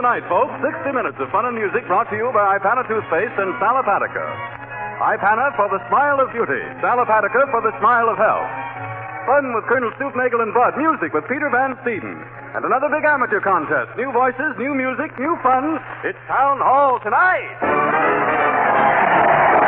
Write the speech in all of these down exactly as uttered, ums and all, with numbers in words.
tonight, folks. sixty minutes of fun and music brought to you by Ipana Toothpaste and Salapatica. Ipana for the smile of beauty. Salapatica for the smile of health. Fun with Colonel Stoopnagel and Bud. Music with Peter Van Steeden. And another big amateur contest. New voices, new music, new fun. It's Town Hall tonight.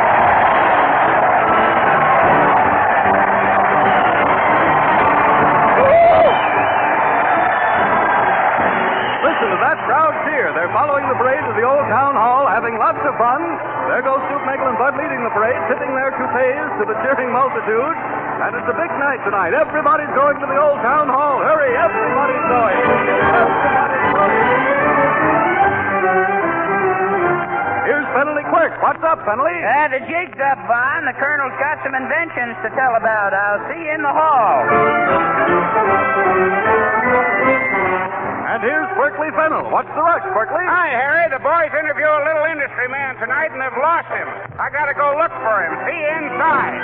Listen to that crowd cheer. They're following the parade to the old town hall, having lots of fun. There goes Stoopnagel and Bud leading the parade, tipping their toupees to the cheering multitude. And it's a big night tonight. Everybody's going to the old town hall. Hurry, everybody's going. Everybody's going. Here's Fennelly Quirk. What's up, Fennelly? Uh, the jig's up, Vaughn. The Colonel's got some inventions to tell about. I'll see you in the hall. And here's Berkeley Fennel. What's the rush, Berkeley? Hi, Harry. The boys interview a little industry man tonight, and they've lost him. I gotta go look for him. See you inside.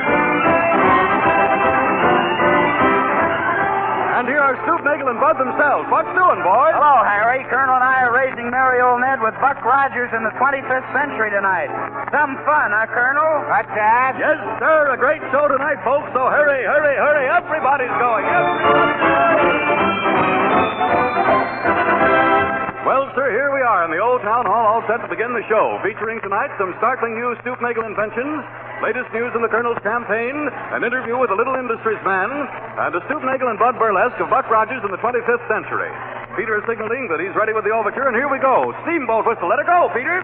And here are Stoopnagel and Bud themselves. What's doing, boys? Hello, Harry. Colonel and I are raising merry old Ned with Buck Rogers in the twenty-fifth century tonight. Some fun, huh, Colonel? What's that? Yes, sir. A great show tonight, folks. So hurry, hurry, hurry. Everybody's going. Everybody's going. Well, sir, here we are in the old town hall, all set to begin the show, featuring tonight some startling new Stoopnagel inventions, latest news in the Colonel's campaign, an interview with a little industries man, and a Stoopnagel and Bud burlesque of Buck Rogers in the twenty-fifth century. Peter is signaling that he's ready with the overture, and here we go. Steamboat whistle. Let it go, Peter.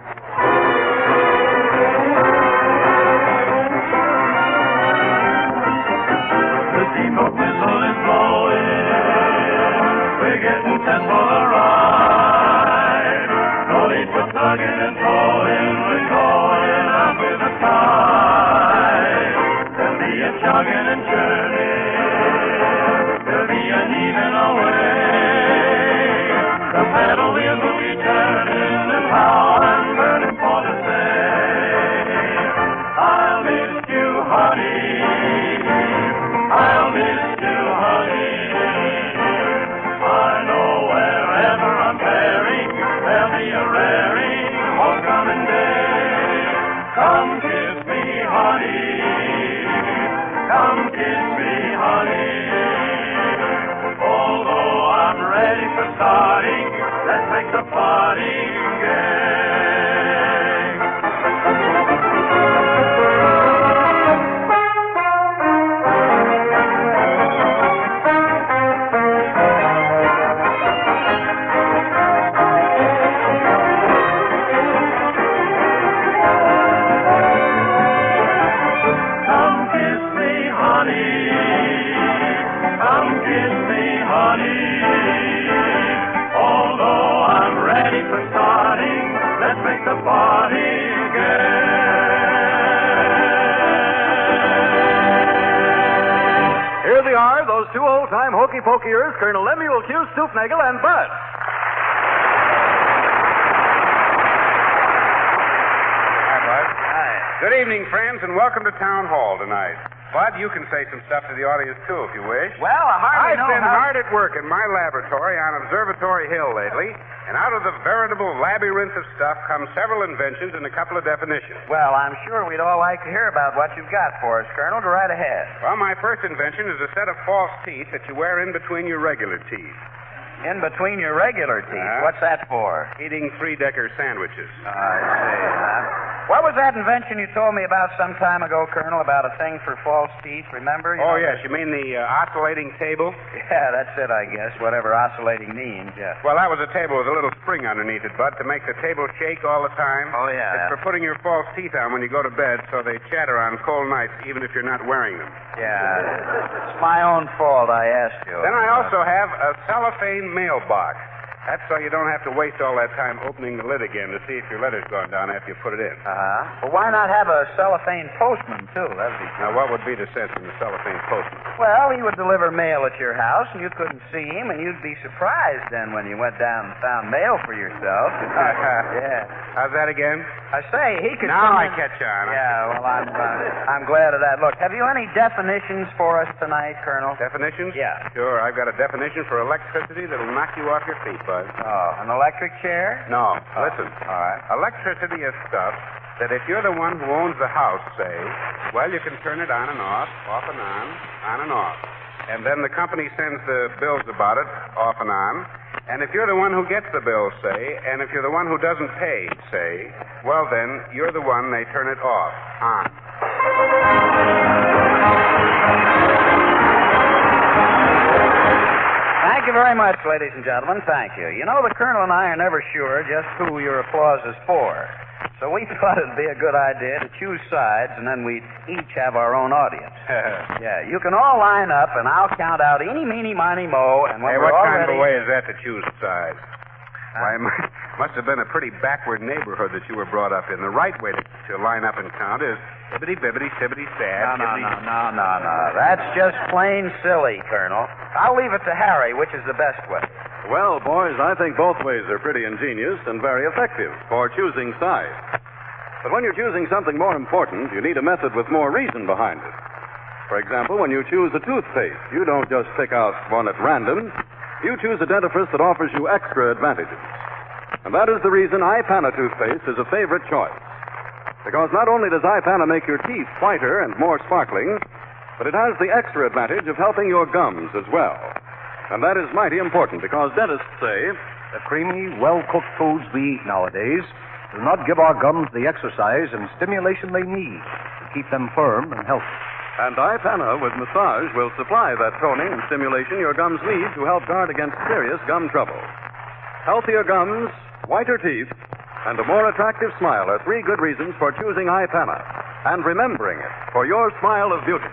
The steamboat whistle is blowing. We're getting set for the ride. No need for tugging and towing. We're going out with the tide. There'll be a chugging and churning. There'll be an even away. The paddle wheels will be turning, and how I'm burning for to say, I'll miss you, honey. I'll miss you, honey. I know wherever I'm faring, there'll be a raring, homecoming day. Come kiss me, honey. Come kiss me, honey. Although I'm ready for starting, let's make the party gay. Two old-time hokey-pokeyers, Colonel Lemuel Q. Stoopnagel and Bud. Hi, Bud. Hi. Good evening, friends, and welcome to Town Hall tonight. Bud, you can say some stuff to the audience, too, if you wish. Well, I hardly I've know been how... hard at work in my laboratory on Observatory Hill lately, and out of the veritable labyrinth of stuff come several inventions and a couple of definitions. Well, I'm sure we'd all like to hear about what you've got for us, Colonel. Go right ahead. Well, my first invention is a set of false teeth that you wear in between your regular teeth. In between your regular teeth? Uh, What's that for? Eating three-decker sandwiches. I see. Huh? What was that invention you told me about some time ago, Colonel, about a thing for false teeth, remember? You oh, know, yes. You mean the uh, oscillating table? Yeah, that's it, I guess, whatever oscillating means, yeah. Well, that was a table with a little spring underneath it, Bud, to make the table shake all the time. Oh, yeah. It's yeah. for putting your false teeth on when you go to bed so they chatter on cold nights even if you're not wearing them. Yeah, it's my own fault I asked you. Then I also have a cellophane mailbox. That's so you don't have to waste all that time opening the lid again to see if your letter's gone down after you put it in. Uh-huh. Well, why not have a cellophane postman, too? That'd be... Now, what would be the sense in the cellophane postman? Well, he would deliver mail at your house, and you couldn't see him, and you'd be surprised then when you went down and found mail for yourself. Yeah. How's that again? I say, he could... Now come I in... catch on. Yeah, well, I'm, uh, I'm glad of that. Look, have you any definitions for us tonight, Colonel? Definitions? Yeah. Sure. I've got a definition for electricity that'll knock you off your feet. Bud. Oh, an electric chair? No, Oh, listen. All right. Electricity is stuff that if you're the one who owns the house, say, well, you can turn it on and off, off and on, on and off. And then the company sends the bills about it, off and on. And if you're the one who gets the bill, say, and if you're the one who doesn't pay, say, well, then you're the one they turn it off, on. Thank you very much, ladies and gentlemen. Thank you. You know, the Colonel and I are never sure just who your applause is for. So we thought it'd be a good idea to choose sides, and then we'd each have our own audience. Yeah, you can all line up, and I'll count out eeny, meeny, miny, mo, and when Hey, we're what all kind ready... of a way is that to choose sides? Why, it mu- must have been a pretty backward neighborhood that you were brought up in. The right way to, to line up and count is bibbity, bibbity, sibbity, sad. No, no, bibbity- no, no, no, no. That's just plain silly, Colonel. I'll leave it to Harry, which is the best way. Well, boys, I think both ways are pretty ingenious and very effective for choosing sides. But when you're choosing something more important, you need a method with more reason behind it. For example, when you choose a toothpaste, you don't just pick out one at random. You choose a dentifrice that offers you extra advantages. And that is the reason iPana toothpaste is a favorite choice. Because not only does iPana make your teeth whiter and more sparkling, but it has the extra advantage of helping your gums as well. And that is mighty important because dentists say The creamy, well-cooked foods we eat nowadays do not give our gums the exercise and stimulation they need to keep them firm and healthy. And iPana with massage will supply that toning and stimulation your gums need to help guard against serious gum trouble. Healthier gums, whiter teeth, and a more attractive smile are three good reasons for choosing iPana and remembering it for your smile of beauty.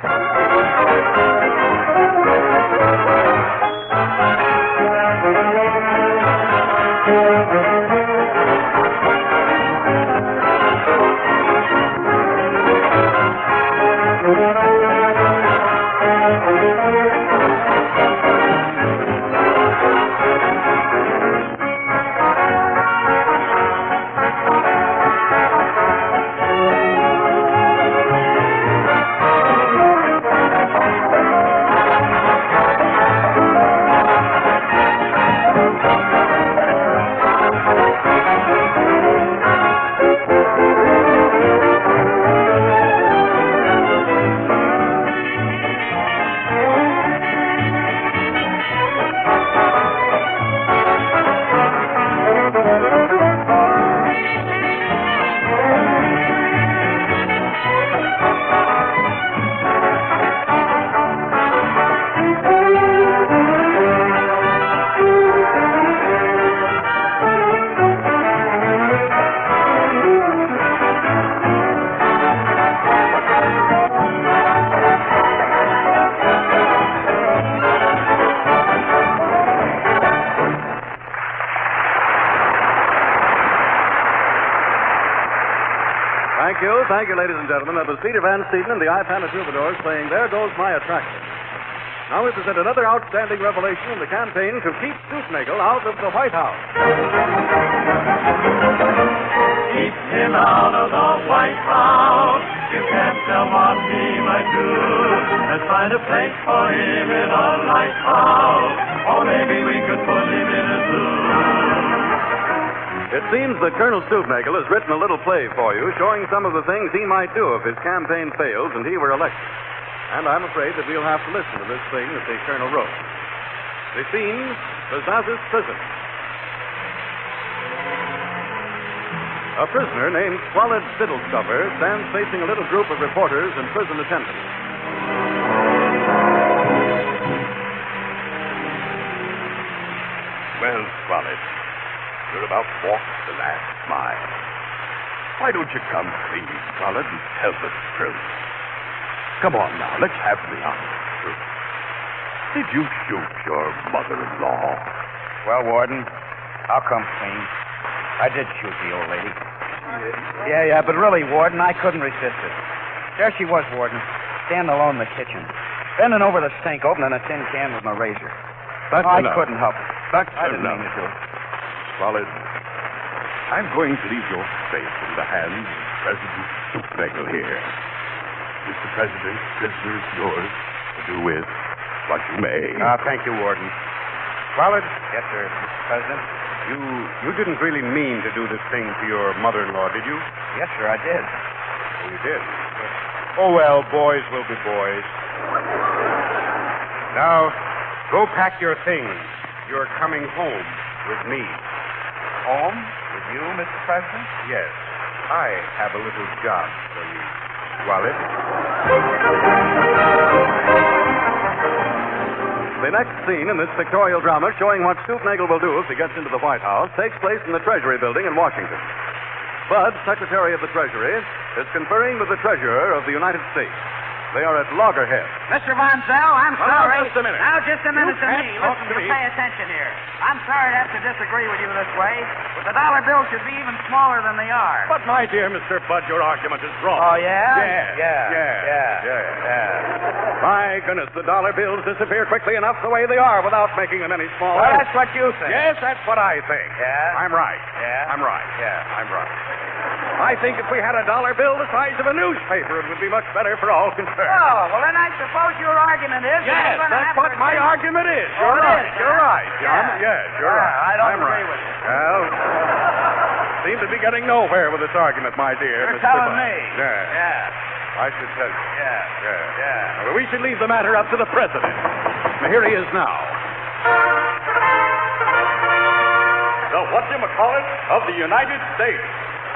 Thank you, thank you, ladies and gentlemen. That was Peter Van Steeden and the iPana Troubadours saying, "There Goes My Attraction." Now we present another outstanding revelation in the campaign to keep Stoopnagle out of the White House. Keep him out of the White House. You can't tell what he might do. Let's find a place for him in a lighthouse. Or maybe we could put him in a zoo. It seems that Colonel Stoopnagle has written a little play for you showing some of the things he might do if his campaign fails and he were elected. And I'm afraid that we'll have to listen to this thing that the Colonel wrote. The scene, Bezazzas Prison. A prisoner named Squalid Fiddlestuffer stands facing a little group of reporters and prison attendants. Well, Squalid, you're about walked the last mile. Why don't you come clean, Squalid, and tell the truth? Come on now, let's have the honest truth. Did you shoot your mother-in-law? Well, Warden, I'll come clean. I did shoot the old lady. Yeah, yeah, but really, Warden, I couldn't resist it. There she was, Warden, standing alone in the kitchen, bending over the sink, opening a tin can with my razor. That's I enough. couldn't help it. That's I didn't enough. mean to do it. Squalid, I'm going to leave your fate in the hands of President Stoopnagle here. Mister President, prisoner is yours to do with what you may. Ah, thank you, Warden. Squalid, Yes, sir. President. You you didn't really mean to do this thing to your mother-in-law, did you? Yes, sir, I did. Oh, you did? Oh, well, boys will be boys. Now, go pack your things. You're coming home with me. Home with you, Mister President? Yes. I have a little job for you. Wallet? The next scene in this pictorial drama showing what Stoopnagle will do if he gets into the White House takes place in the Treasury Building in Washington. Bud, Secretary of the Treasury, is conferring with the Treasurer of the United States. They are at loggerheads. Mister Von Zell, I'm Well, now, sorry. just a minute. Now, just a minute You to can't me. talk Listen, to you me. pay attention here. I'm sorry to have to disagree with you this way, but the dollar bills should be even smaller than they are. But, my dear Mister Bud, your argument is wrong. Oh, yeah? Yes. Yeah. Yes. Yeah. Yes. Yeah. My goodness, the dollar bills disappear quickly enough the way they are without making them any smaller. Well, that's what you think. Yes, that's what I think. Yeah? I'm right. Yeah? I'm right. Yeah. I'm right. I think if we had a dollar bill the size of a newspaper, it would be much better for all concerned. Oh, well, then I suppose your argument is... that Yes, we're gonna that's have what to my take- argument is. Oh, You're it right. is, You're huh? right, John. Yeah. Yes, you're Yeah, right. I don't I'm agree right. with you. Well, seem to be getting nowhere with this argument, my dear. You're Mister telling Bud. me. Yeah. Yeah. I should tell you. Yeah. Yeah. Yeah. Well, we should leave the matter up to the president. Now, here he is now. The whatchamacallit of the United States.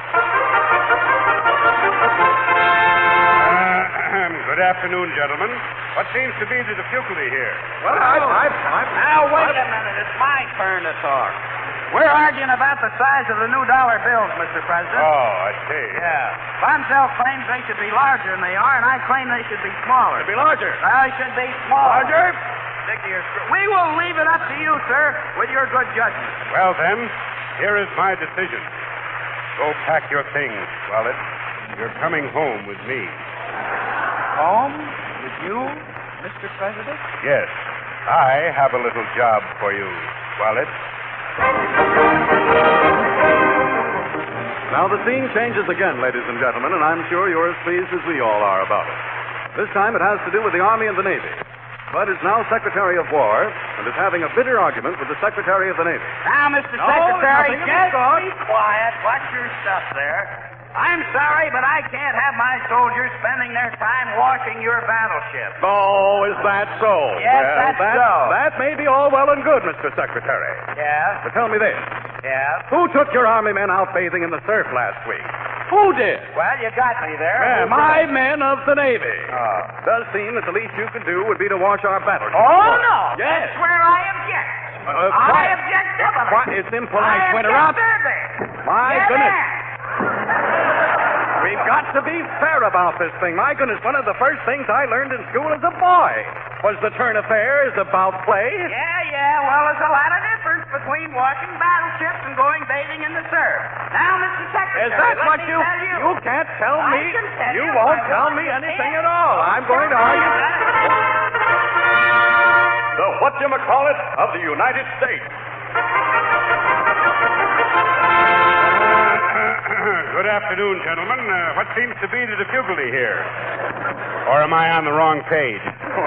Uh, good afternoon, gentlemen. What seems to be the difficulty here? Well, I, I, I, now, wait a minute. It's my turn to talk. We're arguing about the size of the new dollar bills, Mister President. Oh, I see. Yeah. Von Zell claims they should be larger than they are, and I claim they should be smaller. Be larger. Well, they should be smaller. Larger? Stick to your screw. We will leave it up to you, sir, with your good judgment. Well, then, here is my decision. Go pack your things, Wallet. You're coming home with me. Home with you, Mister President? Yes. I have a little job for you, Wallet. Now the scene changes again, ladies and gentlemen, and I'm sure you're as pleased as we all are about it. This time it has to do with the Army and the Navy. Bud is now Secretary of War and is having a bitter argument with the Secretary of the Navy. Now, Mister No, Secretary, nothing of just the sort. be quiet. Watch your stuff there. I'm sorry, but I can't have my soldiers spending their time washing your battleship. Oh, is that so? Yes, well, that's that, so. That may be all well and good, Mister Secretary. Yeah? But tell me this. Yeah? Who took your army men out bathing in the surf last week? Who did? Well, you got me there. Yeah, Who my did? men of the Navy. Oh. Does seem that the least you could do would be to wash our battleship. Oh, no. Yes. That's where I object. Uh, I quiet. object heavily. Quiet. It's impolite I to interrupt. object thirdly. My Get goodness. in. We've got to be fair about this thing. My goodness, one of the first things I learned in school as a boy was the turn affairs about play. Yeah, yeah. Well, there's a lot of difference between washing battleships and going bathing in the surf. Now, Mister Secretary, Is that let what me you... tell you? You can't tell I me... can tell you you won't if I tell want me to. anything Yeah. at all. I'm going to argue... The whatchamacallit of the United States. Good afternoon, gentlemen. Uh, what seems to be the difficulty here? Or am I on the wrong page?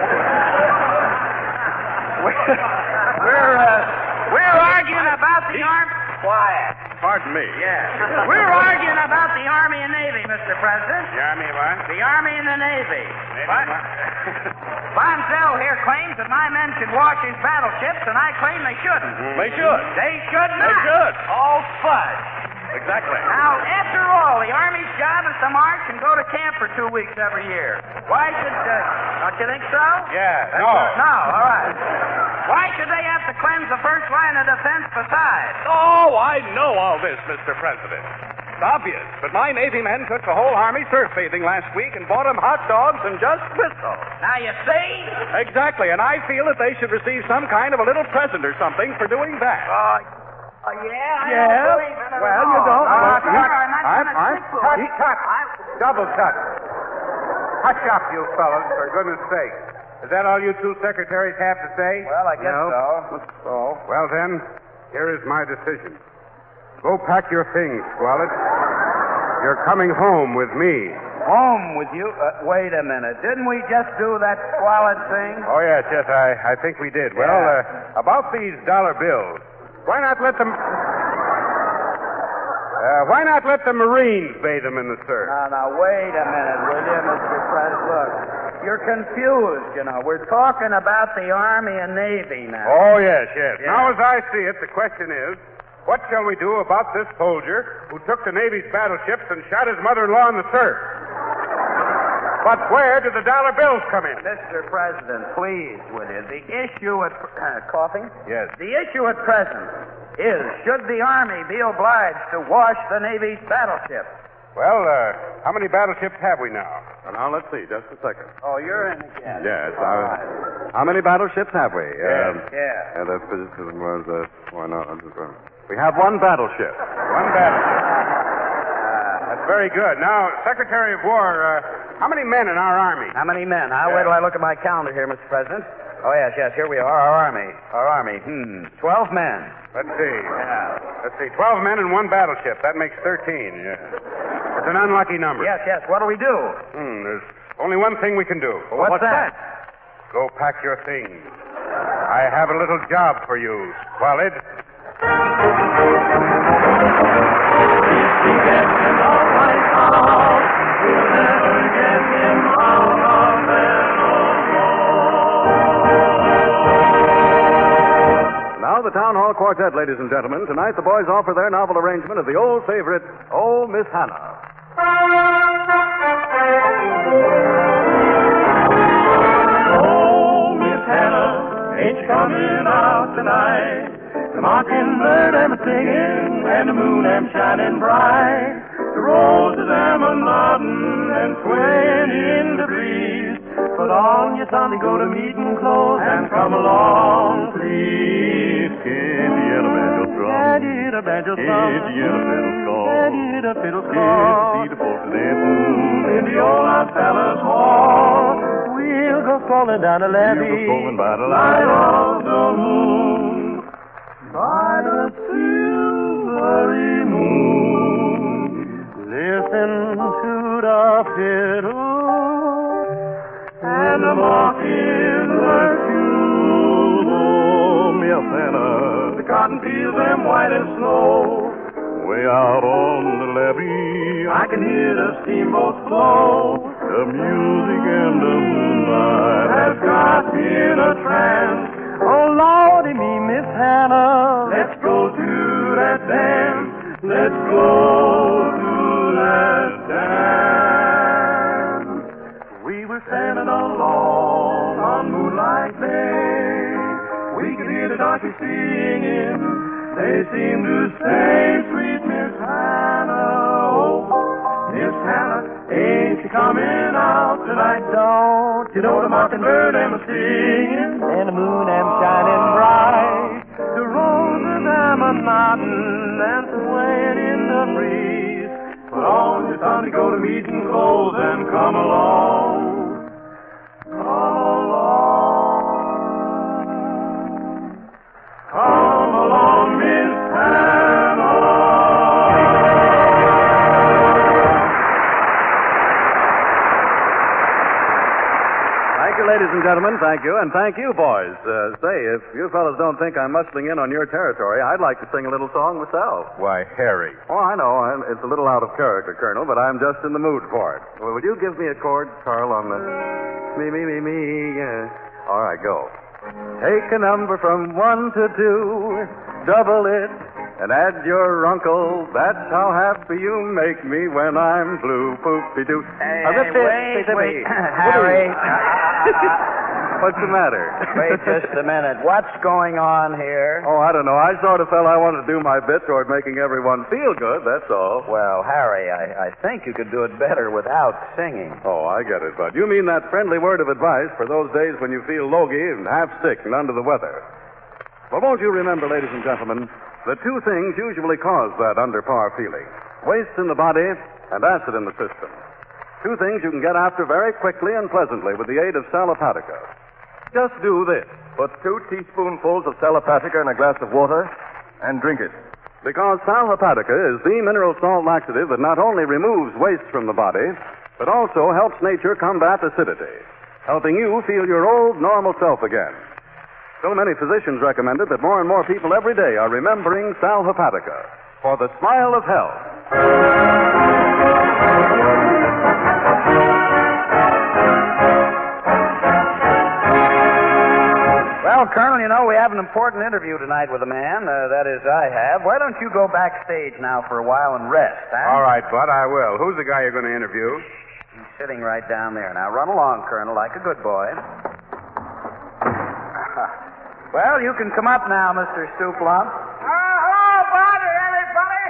We're, uh, we're arguing about the army. Quiet. Pardon me. Yeah. We're arguing about the Army and Navy, Mister President. You me what? The Army and the Navy. Maybe What? what? Von Zell here claims that my men should wash his battleships, and I claim they shouldn't. They should. They should not. They should. Oh, fudge. Exactly. Now, after all, the Army's job is to march and go to camp for two weeks every year. Why should... Uh, don't you think so? Yeah, That's no. a- no, all right. Why should they have to cleanse the first line of defense besides? Oh, I know all this, Mister President. It's obvious, but my Navy men took the whole Army surf bathing last week and bought them hot dogs and just whistled. Now, you see? Exactly, and I feel that they should receive some kind of a little present or something for doing that. Oh, oh yeah? I Yeah? don't believe in it Well, at you all. don't. No, Well, I'm, you- I'm not I'm- gonna I'm- stick to Cut, it. cut. I- Double cut. Hush up, you fellows, for goodness sake. Is that all you two secretaries have to say? Well, I guess No. so. Oh, well then, here is my decision. Go pack your things, Squalid. You're coming home with me. Home with you? Uh, wait a minute. Didn't we just do that squalid thing? Oh, yes, yes, I, I think we did. Well, Yeah. uh, about these dollar bills. Why not let them... Uh, why not let the Marines bathe them in the surf? Now, now, wait a minute, will you, Mister President? Look, you're confused, you know. We're talking about the Army and Navy now. Oh, yes, yes. Yeah. Now, as I see it, the question is, what shall we do about this soldier who took the Navy's battleships and shot his mother-in-law in the surf? But where do the dollar bills come in? Mister President, please, will you? The issue at... Uh, coughing? Yes. The issue at present is, should the Army be obliged to wash the Navy's battleships? Well, uh, how many battleships have we now? Well, now, let's see. Just a second. Oh, you're in again. Yes. All I- right. How many battleships have we? Yes. Um, Yeah. uh, the position was, uh, why not? We have one battleship. One battleship. That's very good. Now, Secretary of War, uh, how many men in our Army? How many men? I'll wait till I look at my calendar here, Mister President. Oh, yes, yes, here we are, our Army. Our Army. Hmm. Twelve men. Let's see. Yeah. Let's see. Twelve men and one battleship. That makes thirteen. Yeah. It's an unlucky number. Yes, yes. What'll we do? Hmm. There's only one thing we can do. What's, that? Go pack your things. I have a little job for you, Squalid. Now, the Town Hall Quartet, ladies and gentlemen. Tonight, the boys offer their novel arrangement of the old favorite, Oh, Miss Hannah. Oh, Miss Hannah, ain't you coming out tonight? The mockingbird am singing, and the moon am shining bright. The roses am a nodding and swaying in the breeze. Put on your Sunday go-to-meeting clothes and come along, please. Can you hear the banjo drum? Can you hear the banjo drum? Can you hear the fiddle score? Can you hear the fiddle score? Can you see the folks dancing in the old Aunt Fella's hall? We'll go strolling down the levee. We'll go strolling by the light of the moon. By the silvery moon. Listen to the fiddle and the mockingbird tune. Oh, Miss Hannah, the cotton fields them white as snow. Way out on the levee, I can hear the steamboats flow. The music and the moonlight has got me in a trance. Oh, Lordy me, Miss Hannah, let's go to that dance. Let's go to that dance. We were standing alone on Moonlight Bay. We could hear the donkeys singing. They seemed to say, sweet Miss Hannah, oh, Miss Hannah, ain't you coming out tonight? Don't you know the mockingbird am singing, and the moon am shining bright. The roses am a nodding and swaying in the breeze. Put on your Sunday go-to-meeting clothes and come along. Come along. Come along, Miss Hannah. Thank you, ladies and gentlemen. Thank you. And thank you, boys. Uh, say, if you fellas don't think I'm muscling in on your territory, I'd like to sing a little song myself. Why, Harry. Oh, I know. I'm, it's a little out of character, Colonel, but I'm just in the mood for it. Well, would you give me a chord, Carl, on the... Me, me, me, me. Uh... All right, go. Take a number from one to two, double it, and add your uncle. That's how happy you make me when I'm blue. Poopy-doo. Hey, Uh, hey, that's it. wait, Say, say, wait. wait. Harry. What's the matter? Wait just a minute. What's going on here? Oh, I don't know. I sort of felt I wanted to do my bit toward making everyone feel good, that's all. Well, Harry, I, I think you could do it better without singing. Oh, I get it, Bud. You mean that friendly word of advice for those days when you feel logy and half sick and under the weather. Well, won't you remember, ladies and gentlemen, that two things usually cause that under-par feeling. Waste in the body and acid in the system. Two things you can get after very quickly and pleasantly with the aid of Salopatica. Just do this. Put two teaspoonfuls of Salopatica in a glass of water and drink it. Because Salopatica is the mineral salt laxative that not only removes waste from the body, but also helps nature combat acidity, helping you feel your old normal self again. So many physicians recommend it that more and more people every day are remembering Sal Hepatica for the smile of health. Well, Colonel, you know, we have an important interview tonight with a man. Uh, that is, I have. Why don't you go backstage now for a while and rest, huh? All right, Bud, I will. Who's the guy you're going to interview? He's sitting right down there. Now, run along, Colonel, like a good boy. Well, you can come up now, Mister Stooplump. Oh, hello, Bud, everybody.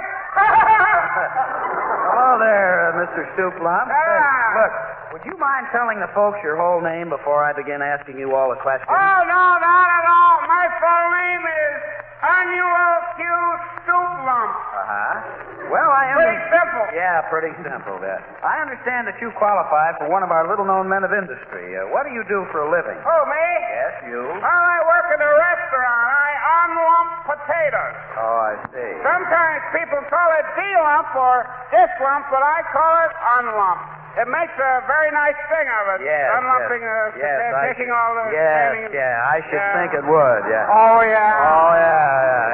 Hello there, uh, Mister Stooplump. Hello. Look, would you mind telling the folks your whole name before I begin asking you all the questions? Oh, no, not at all. My full name is Annual Q. Stooplump. Uh-huh. Well, I am... Pretty simple. Yeah, pretty simple, yeah. I understand that you qualify for one of our little-known men of industry. Uh, what do you do for a living? Who, me? Yes, you. Well, I work at a restaurant. I unlump potatoes. Oh, I see. Sometimes people call it de-lump or dislump, but I call it unlump. It makes a very nice thing of it. Yes, Unlumping, yes. uh, yes, uh, I taking should- all the... Yes, canning and- yeah, I should Yeah. think it would, yeah. Oh, yeah. Oh, yeah, yeah.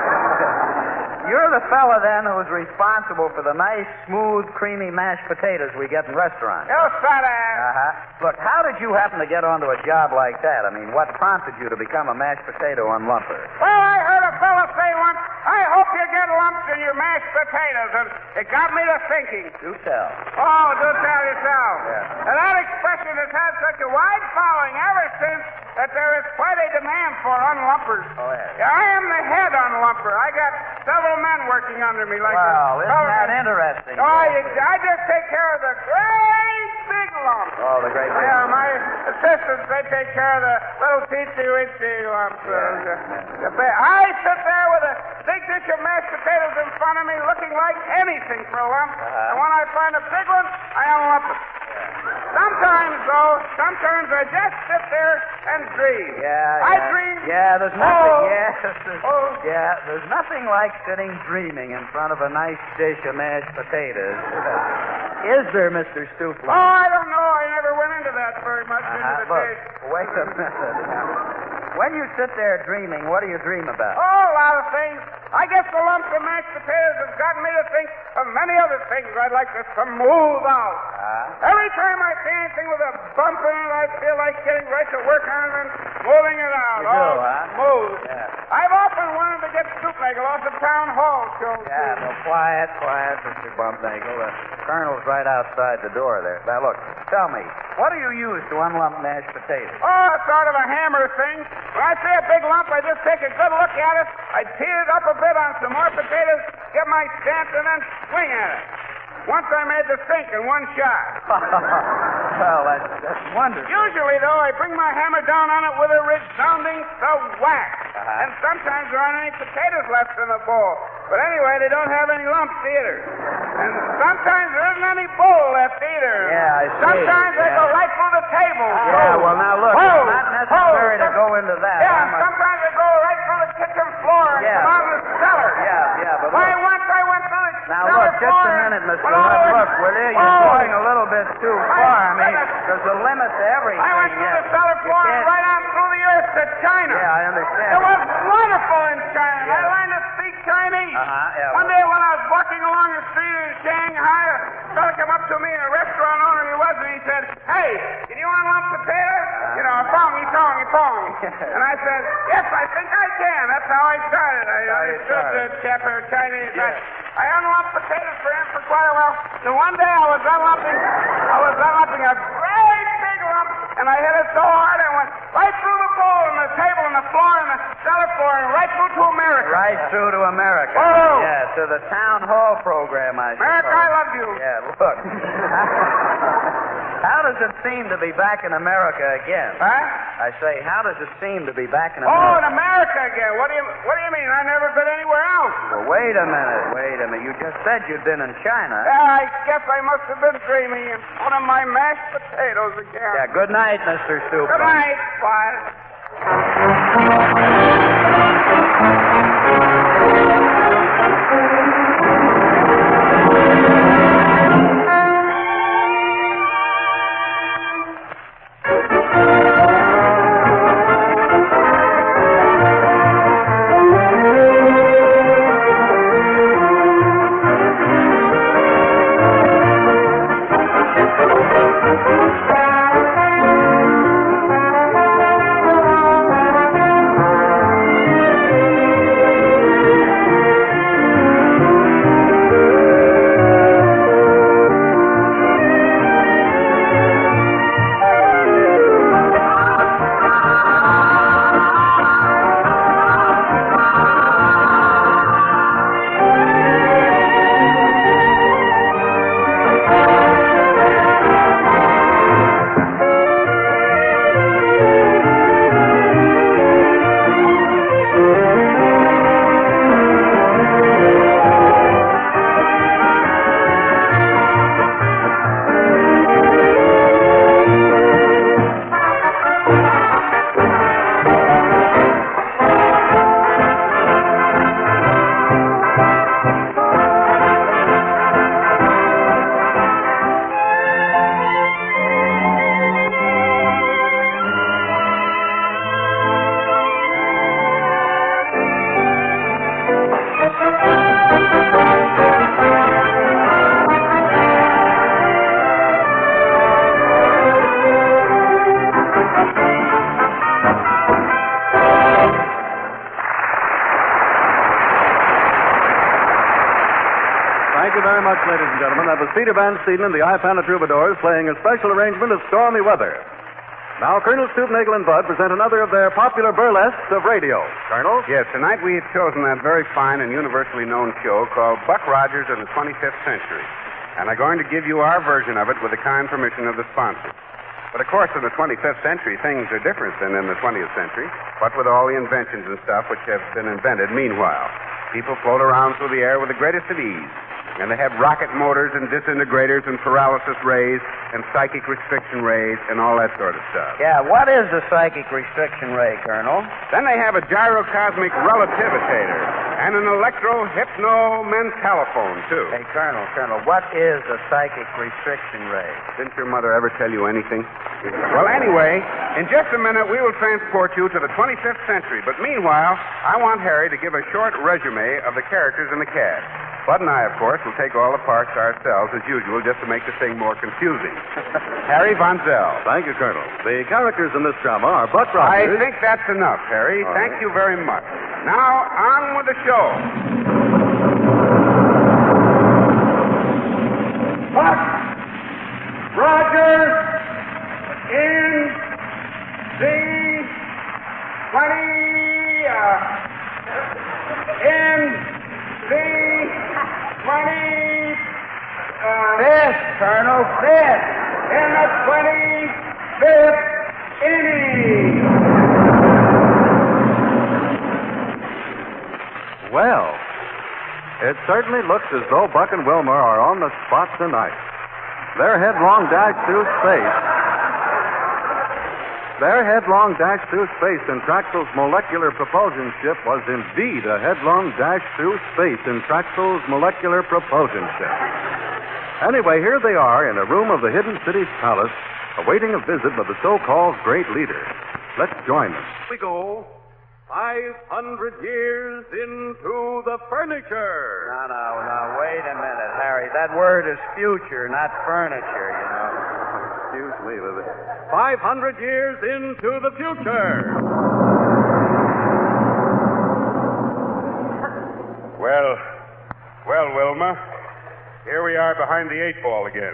You're the fella, then, who's responsible for the nice, smooth, creamy mashed potatoes we get in restaurants. You fat ass. Uh-huh. Look, how did you happen to get onto a job like that? I mean, what prompted you to become a mashed potato unlumper? Well, I heard a fellow say once, I hope you get lumps in your mashed potatoes, and it got me to thinking. Do tell. Oh, do tell yourself. Yeah. And that expression has had such a wide following ever since that there is quite a demand for unlumpers. Oh, yeah. Yeah, I am the head unlumper. I got several men working under me like Well, this. isn't that interesting? Oh, you, I just take care of the great big lumps. Oh, the great big Yeah, lumps. my assistants, they take care of the little teensy-weensy lumps. Uh, Yeah. the, the ba- I sit there with a big dish of mashed potatoes in front of me looking like anything for a lump. Uh-huh. And when I find a big one, I unlump it. Sometimes, though, sometimes I just sit there and dream. Yeah, I yeah. dream. Yeah, there's nothing. Oh. Yes, there's, Oh. yeah, there's nothing like sitting dreaming in front of a nice dish of mashed potatoes. Is there, Mister Stoopley? Oh, I don't know. I never went into that very much Uh-huh. into the Look, day. wait a minute. When you sit there dreaming, what do you dream about? Oh, a lot of things. I guess the lumps of mashed potatoes have gotten me to think of many other things I'd like to smooth out. Uh, Every time I see anything with a bump in it, I feel like getting right to work on it and moving it out. You do, oh, huh? smooth. Yeah. I've often wanted to get Stoopnagel off the town hall show. yeah, too. no, quiet, quiet, Mister Bumpnagel. The colonel's right outside the door there. Now, look, tell me, what do you use to unlump mashed potatoes? Oh, sort of a hammer thing. When I see a big lump, I just take a good look at it. I tee it up a bit on some more potatoes, get my stance, and then swing at it. Once I made the sink in one shot. Well, that's, that's wonderful. Usually, though, I bring my hammer down on it with a resounding thwack. Uh-huh. And sometimes there aren't any potatoes left in the bowl. But anyway, they don't have any lumps either. And sometimes there isn't any bowl left either. Yeah, I see. Sometimes they Yeah. go right through the table. Yeah, well, now look, Oh, it's not necessary oh, to go into that. Yeah, I'm a- sometimes they go right through the kitchen floor and Yeah. come out in the cellar. Yeah, yeah, but Why, look. once I went through the Now, cellar look, just floor a and- minute, Mister Well, Look, I- look, will you? You're Oh. going a little bit too I- far. I mean, I- there's a limit to everything. I went through yeah. the cellar You floor and can't- right on through the earth to China. Yeah, I understand. It was wonderful in China. Yeah. I learned to speak Chinese. Uh-huh, yeah, One well- day when I was walking along the street in Shanghai, a fellow came up to me, a restaurant owner he was, and he said, "Hey, can you unlump potatoes?" Uh-huh. You know, pongy, pongy, pongy. And I said, "Yes, I think I can." That's how I started. I how you understood started. the chap or Chinese. Yeah. I, I unlumped potatoes for him for quite a while. So one day I was unlumping, I was unlumping a great big lump, and I hit it so hard I went right through the bowl and the table and the floor and the cellar floor and right through to America. Right through to America. Oh. Yeah, to the town hall program, I suppose. America, I love you. Yeah, look. How does it seem to be back in America again? Huh? I say, how does it seem to be back in Oh, America? in America again. What do you What do you mean? I never been anywhere else. Well, wait a minute, wait a minute. You just said you'd been in China. Yeah, I guess I must have been dreaming in one of my mashed potatoes again. Yeah, good night, Mister Stooper. Good night, Bye. Peter Van Steeden and the Ipana Troubadours playing a special arrangement of Stormy Weather. Now, Colonel Stoopnagel and Bud present another of their popular burlesques of radio. Colonel? Yes, tonight we have chosen that very fine and universally known show called Buck Rogers in the twenty-fifth Century. And I'm going to give you our version of it with the kind permission of the sponsors. But, of course, in the twenty-fifth century, things are different than in the twentieth century. What with all the inventions and stuff which have been invented meanwhile. People float around through the air with the greatest of ease. And they have rocket motors and disintegrators and paralysis rays and psychic restriction rays and all that sort of stuff. Yeah, what is the psychic restriction ray, Colonel? Then they have a gyrocosmic relativitator and an electro-hypno-mentalophone, too. Hey, Colonel, Colonel, what is a psychic restriction ray? Didn't your mother ever tell you anything? Well, anyway, in just a minute we will transport you to the twenty-fifth century. But meanwhile, I want Harry to give a short resume of the characters in the cast. Bud and I, of course, will take all the parts ourselves, as usual, just to make the thing more confusing. Harry Von Zell. Thank you, Colonel. The characters in this drama are Buck I Rogers. think that's enough, Harry. All Thank right. you very much. Now, on with the show. Buck Rogers in the twenty, uh, in the twenty, uh, This, Colonel, this. in the twenty-fifth inning. Well, it certainly looks as though Buck and Wilmer are on the spot tonight. Their headlong dash through space. Their headlong dash through space in Traxel's molecular propulsion ship was indeed a headlong dash through space in Traxel's molecular propulsion ship. Anyway, here they are in a room of the Hidden City's palace, awaiting a visit by the so-called great leader. Let's join them. We go five hundred years into the furniture. No, no, no, wait a minute, Harry. That word is future, not furniture, you know. Excuse me. five hundred years into the future. Well, well, Wilma, here we are behind the eight ball again.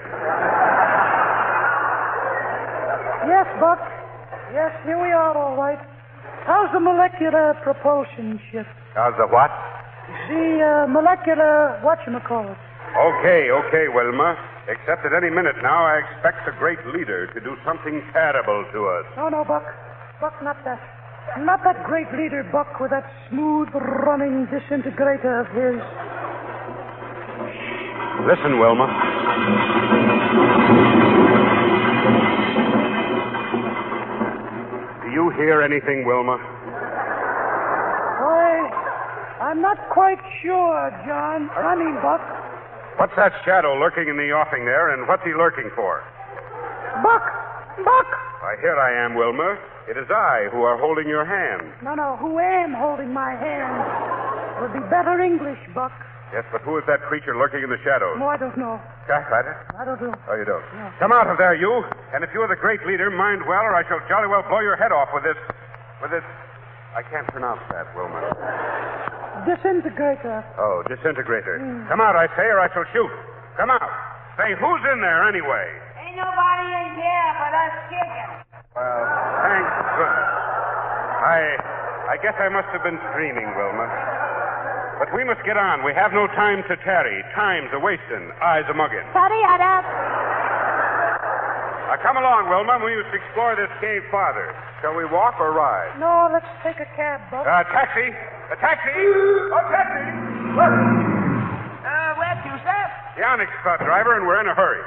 Yes, Buck. Yes, here we are, all right. How's the molecular propulsion ship? How's the what? The uh, molecular whatchamacallit? Okay, okay, Wilma. Except at any minute now, I expect the great leader to do something terrible to us. No, no, Buck. Buck, not that. Not that great leader, Buck, with that smooth-running disintegrator of his. Listen, Wilma. Do you hear anything, Wilma? Why, I'm not quite sure, John. I mean, Buck. What's that shadow lurking in the offing there, and what's he lurking for? Buck! Buck! Why, here I am, Wilma. It is I who are holding your hand. No, no, who am holding my hand? Would be better English, Buck. Yes, but who is that creature lurking in the shadows? No, I don't know. Gaslighter? I don't know. Oh, you don't? No. Come out of there, you. And if you're the great leader, mind well, or I shall jolly well blow your head off with this... with this... I can't pronounce that, Wilma. Disintegrator. Oh, disintegrator. Mm. Come out, I say, or I shall shoot. Come out. Say, who's in there anyway? Ain't nobody in here but us chickens. Well, thank goodness. I... I guess I must have been dreaming, Wilma. But we must get on. We have no time to tarry. Time's a wasting. Eyes a mugging. Sorry, Ada. Now, come along, Wilma. We must explore this cave farther. Shall we walk or ride? No, let's take a cab, Buck. Uh, taxi. A taxi. A taxi. Look. Uh, where to, sir? The Onyx Club driver, and we're in a hurry.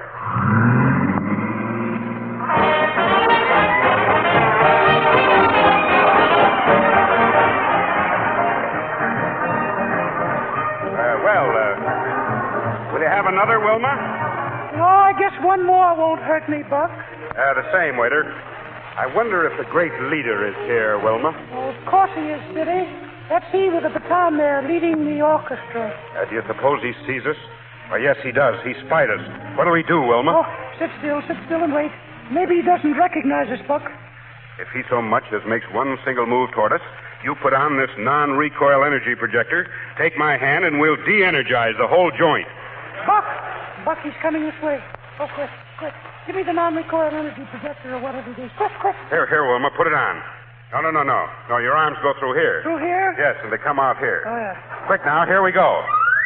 Uh, well, uh, will you have another, Wilma? No, I guess one more won't hurt me, Buck. Uh, the same, waiter. I wonder if the great leader is here, Wilma. Oh, of course he is, Diddy. That's he with the baton there leading the orchestra. Uh, do you suppose he sees us? Why, yes, he does. He spied us. What'll we do, Wilma? Oh, sit still, sit still and wait. Maybe he doesn't recognize us, Buck. If he so much as makes one single move toward us, you put on this non-recoil energy projector, take my hand, and we'll de-energize the whole joint. Buck! Buck, he's coming this way. Oh, quick, quick. Give me the non-recoil energy projector or whatever it is. Quick, quick. Here, here, Wilma, put it on. No, no, no, no. No, your arms go through here. Through here? Yes, and they come out here. Oh, yeah. Quick now, here we go.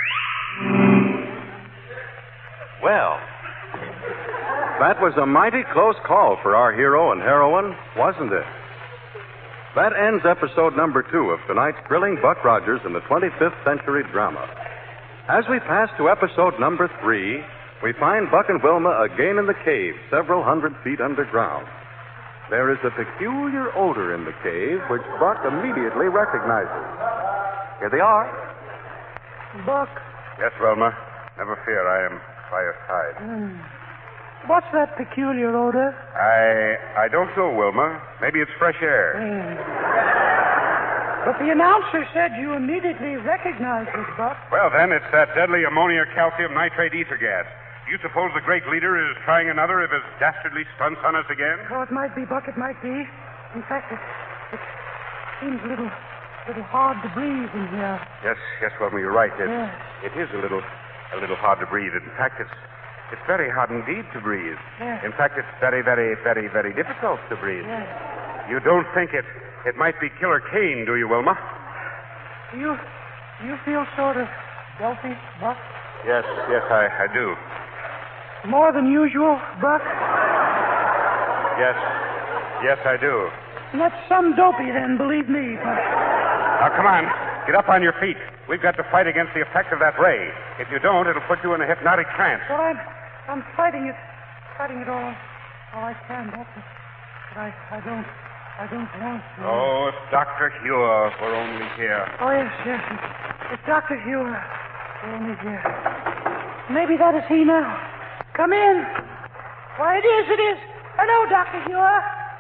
Well, that was a mighty close call for our hero and heroine, wasn't it? That ends episode number two of tonight's thrilling Buck Rogers in the twenty-fifth Century drama. As we pass to episode number three, we find Buck and Wilma again in the cave, several hundred feet underground. There is a peculiar odor in the cave which Buck immediately recognizes. Here they are. Buck. Yes, Wilma. Never fear, I am by your side. Mm. What's that peculiar odor? I I don't know, Wilma. Maybe it's fresh air. Mm. But the announcer said you immediately recognized it, Buck. Well, then, it's that deadly ammonia calcium nitrate ether gas. Do you suppose the great leader is trying another of his dastardly stunts on us again? Oh, it might be, Buck, it might be. In fact, it, it seems a little, little hard to breathe in here. Yes, yes, Wilma, you're right. It, Yes. it is a little, a little hard to breathe. In fact, it's, it's very hard indeed to breathe. Yes. In fact, it's very, very, very, very difficult to breathe. Yes. You don't think it, it might be Killer Kane, do you, Wilma? Do you, do you feel sort of dopey, Buck? Yes, yes, I, I do. More than usual, Buck? Yes, yes, I do. And that's some dopey, then, believe me, Buck. Now, come on. Get up on your feet. We've got to fight against the effect of that ray. If you don't, it'll put you in a hypnotic trance. Well, I'm, I'm fighting it, fighting it all, all I can, Doctor. But I, I don't, I don't want to. Oh, if Doctor Huer were only here. Oh, yes, yes. It's, it's Doctor Huer. Only here. Maybe that is he now. Come in. Why, it is, it is. Hello, Doctor Huer.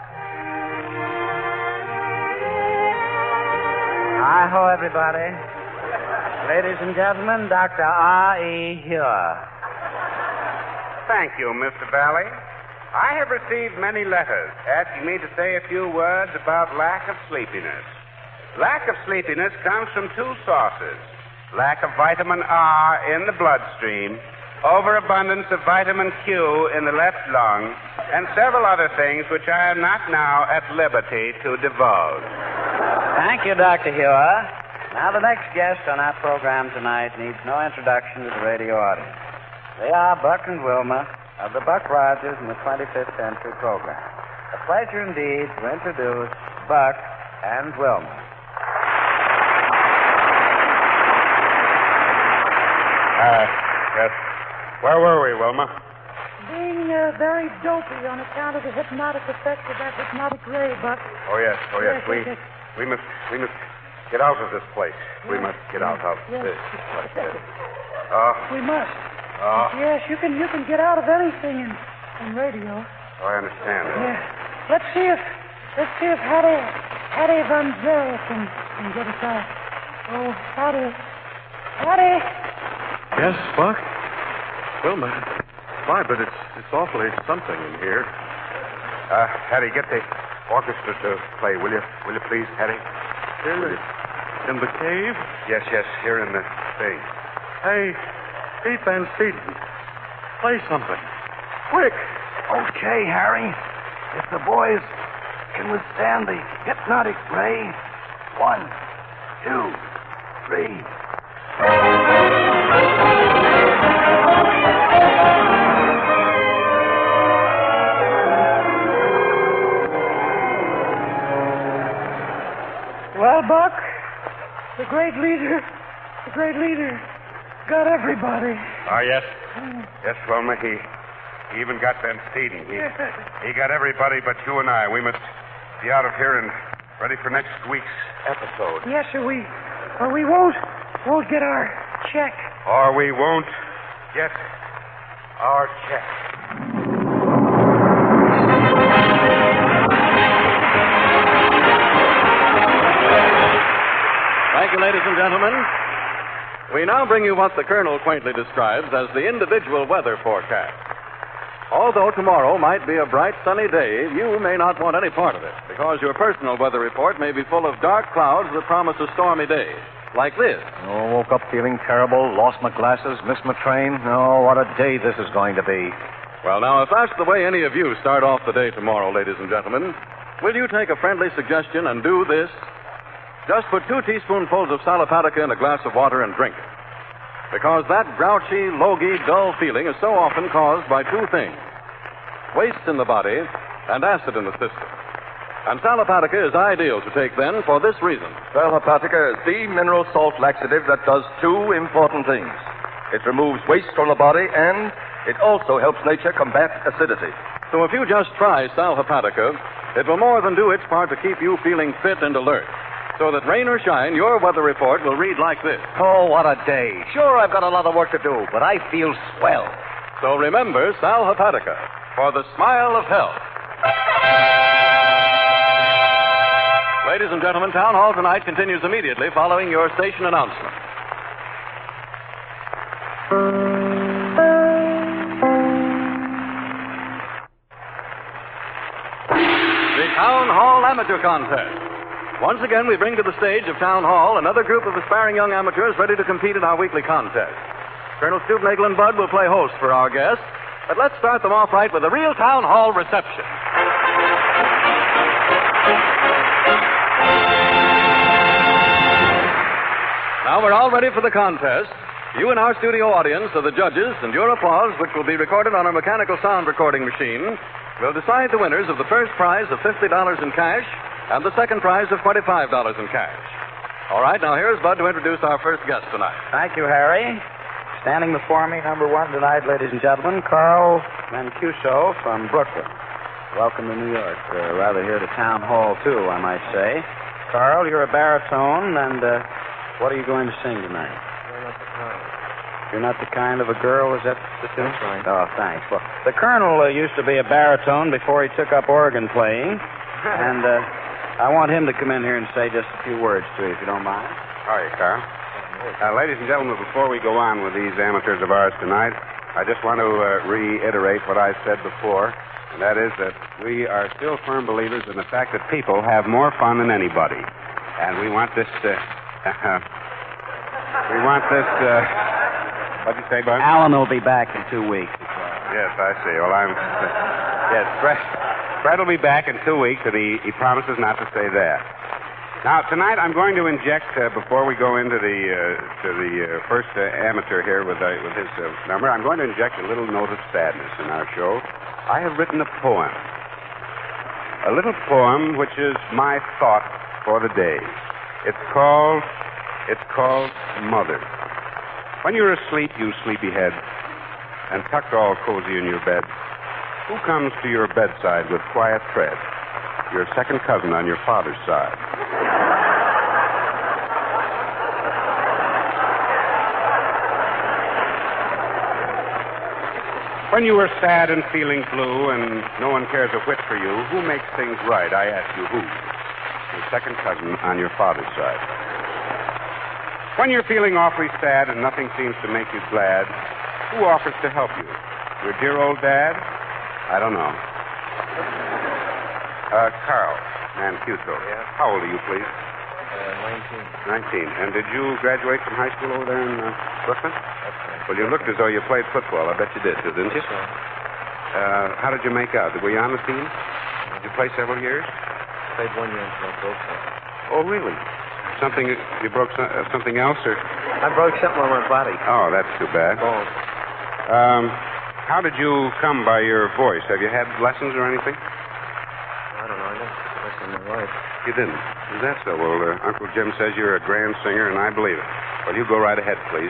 Hi-ho, everybody. Ladies and gentlemen, Doctor R E. Huer. Thank you, Mister Valley. I have received many letters asking me to say a few words about lack of sleepiness. Lack of sleepiness comes from two sources. Lack of vitamin R in the bloodstream, overabundance of vitamin Q in the left lung, and several other things which I am not now at liberty to divulge. Thank you, Doctor Huer. Now, the next guest on our program tonight needs no introduction to the radio audience. They are Buck and Wilma of the Buck Rogers and the twenty-fifth Century program. A pleasure indeed to introduce Buck and Wilma. Uh, yes. Where were we, Wilma? Being uh, very dopey on account of the hypnotic effect of that hypnotic ray, Buck. Oh, yes, oh, yes. Yes, We, yes, yes. we must, we must get out of this place. We must get out of Yes. this place. Uh, We must. uh, Yes, you can you can get out of anything in, in radio. oh, I understand. Yeah. Let's see if let's see if Hattie Hattie Van Zell can, can get us out. Oh, Hattie. Hattie. Yes, Buck? Wilma. Why, but it's it's awfully something in here. Uh, Hattie, get the orchestra to play, will you? Will you please, Hattie? Here Will you? in the cave? Yes, yes, here in the thing. Hey, Pete Van Steeden, play something. Quick! Okay, Harry. If the boys can withstand the hypnotic ray, one, two, three. Well, Buck, the great leader, the great leader, got everybody. Oh, yes. Yes, Wilma, he, he even got Van Steeden. He, he got everybody but you and I. We must be out of here and ready for next week's episode. Yes, sir. We, or we won't, won't get our check. Or we won't get our check. Thank you, ladies and gentlemen. We now bring you what the Colonel quaintly describes as the individual weather forecast. Although tomorrow might be a bright, sunny day, you may not want any part of it, because your personal weather report may be full of dark clouds that promise a stormy day. like this. Oh, woke up feeling terrible, lost my glasses, missed my train. Oh, what a day this is going to be. Well, now, if that's the way any of you start off the day tomorrow, ladies and gentlemen, will you take a friendly suggestion and do this? Just put two teaspoonfuls of Sal Hepatica in a glass of water and drink it. Because that grouchy, logy, dull feeling is so often caused by two things: waste in the body and acid in the system. And Sal Hepatica is ideal to take then for this reason. Sal Hepatica is the mineral salt laxative that does two important things. It removes waste from the body, and it also helps nature combat acidity. So if you just try Sal Hepatica, it will more than do its part to keep you feeling fit and alert. So that rain or shine, your weather report will read like this. Oh, what a day. Sure, I've got a lot of work to do, but I feel swell. So remember Sal Hepatica for the smile of health. Ladies and gentlemen, Town Hall tonight continues immediately following your station announcement. The Town Hall Amateur Contest. Once again, we bring to the stage of Town Hall another group of aspiring young amateurs ready to compete in our weekly contest. Colonel Stoopnagle and Bud will play host for our guests, but let's start them off right with a real Town Hall reception. Now we're all ready for the contest. You and our studio audience are the judges, and your applause, which will be recorded on our mechanical sound recording machine, will decide the winners of the first prize of fifty dollars in cash and the second prize of twenty-five dollars in cash. All right, now here's Bud to introduce our first guest tonight. Thank you, Harry. Standing before me, number one tonight, ladies and gentlemen, Carl Mancuso from Brooklyn. Welcome to New York. Uh, rather here to Town Hall, too, I might say. Carl, you're a baritone, and uh, what are you going to sing tonight? You're not the kind. You're not the kind of a girl, is that the tune? That's right. Oh, thanks. Well, the Colonel uh, used to be a baritone before he took up organ playing, and uh, I want him to come in here and say just a few words to you, if you don't mind. How are you, Carl? Uh, ladies and gentlemen, before we go on with these amateurs of ours tonight, I just want to uh, reiterate what I said before, and that is that we are still firm believers in the fact that people have more fun than anybody. And we want this, uh, uh, we want this, uh, what'd you say, Bud? Alan will be back in two weeks. Yes, I see. Well, I'm, uh, yes, Fred, Fred will be back in two weeks, and he, he promises not to say that. Now, tonight I'm going to inject, uh, before we go into the uh, to the uh, first uh, amateur here with, uh, with his uh, number, I'm going to inject a little note of sadness in our show. I have written a poem. A little poem which is my thought for the day. It's called, it's called Mother. When you're asleep, you sleepyhead, and tucked all cozy in your bed, who comes to your bedside with quiet tread? Your second cousin on your father's side. When you are sad and feeling blue and no one cares a whit for you, who makes things right? I ask you, who? Your second cousin on your father's side. When you're feeling awfully sad and nothing seems to make you glad, who offers to help you? Your dear old dad? I don't know. Uh, Carl Mancuso. Yeah? How old are you, please? Uh, nineteen. Nineteen. And did you graduate from high school over there in uh, Brooklyn? That's right. Well, you looked as though you played football. I bet you did, didn't you? Yes, sir. Uh, how did you make out? Were you on the team? Did you play several years? Played one year until I broke something. Oh, really? Something, you broke some, uh, something else, or? I broke something on my body. Oh, that's too bad. Bone. Um, how did you come by your voice? Have you had lessons or anything? I don't know. I never took a lesson in my life. You didn't? Is that so? Well, uh, Uncle Jim says you're a grand singer, and I believe it. Well, you go right ahead, please.